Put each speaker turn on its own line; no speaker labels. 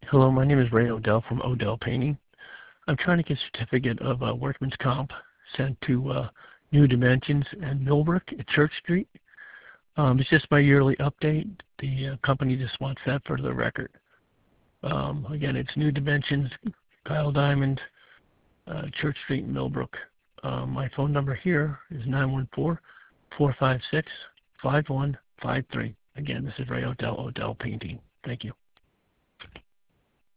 Hello, my name is Ray Odell from Odell Painting. I'm trying to get a certificate of workman's comp sent to New Dimensions and Millbrook at Church Street. It's just my yearly update. The company just wants that for the record. Again, it's New Dimensions, Kyle Diamond, Church Street, Millbrook. My phone number here is 914-456-5153. Again, this is Ray Odell, Odell Painting. Thank you.